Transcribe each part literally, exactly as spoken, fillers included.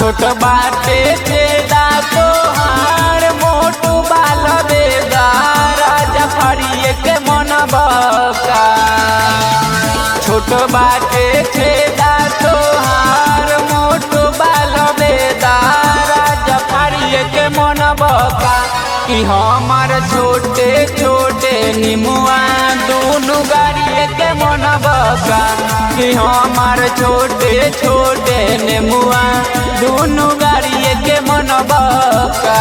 छोट बाटे छेदा तोहार मोटू बाल बेदार जफरिए के मन बका। छोट बाटे छेदा तोहार मोटू बाल बेदार जफरिए के मन बका। कि हमार छोटे छोटे निमुआ दोनों गाड़िए के मन बका। कि हमार छोटे छोटे निमुआ दोनों गाड़िए के मन बका।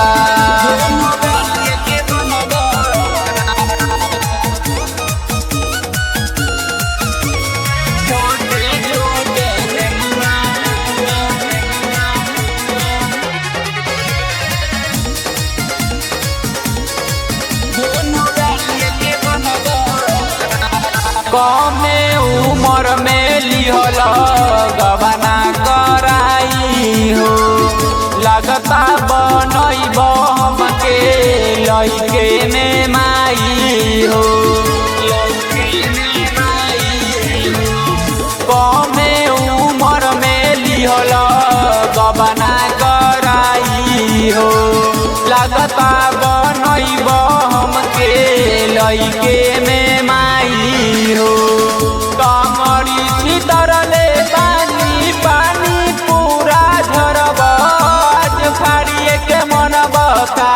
कमे उमर में लिहल गबना कराई हो। लगता बनैब हमके लइके में माई हो। कमे उमर में लिहल गबना कराई हो। लगता बनैब हमके लइके में माई हो। कमरी छितरले पानी पानी पूरा झरब आज फाड़िए के मन बका।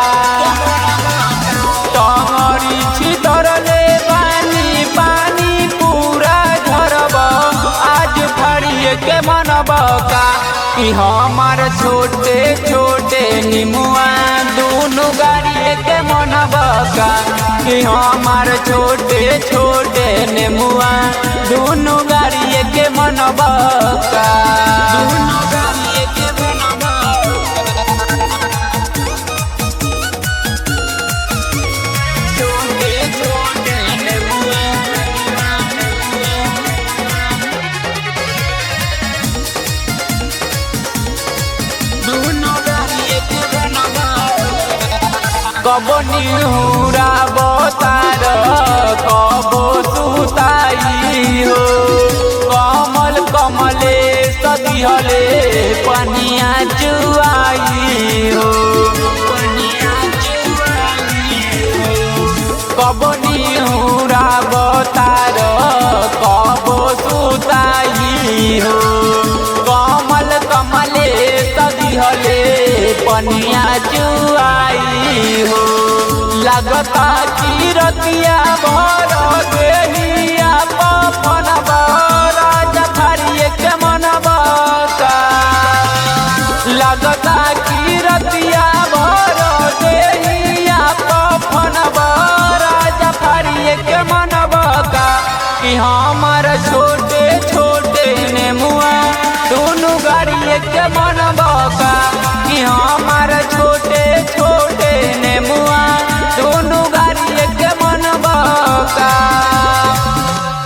कमरी छितरले पानी पानी पूरा झरब आज फाड़िए के मन बका। कि हमार छोटे छोटे निमुआ दोनों गाड़िए के मन बका। कि हमार छोटे छोटे निमुआ दोनों गाड़िए के मन बका। दोनों गाड़िए के मन बका। छोटे छोटे निमुआ दोनों गाड़िए के मन बका। कबो निहुरा बतार कबो सुताई हो। कमल कमले सदिहले पनिया चुआई हो। कबो निहुरा बतार कबो सुताई हो। कमल कमले सदिहले पनिया चुआई हो। लगता कि रतिया भर देहिया पवन बरा जफरिए के मन बका। लगता कि रतिया भर देहिया पवन बरा जफरिए के मन बका। कि हमार छोटे छोटे नेमुआ दोनों गाड़िए के मन बका। कि हमार छोटे छोटे नेमुआ दोनों गाड़िए के मन बका।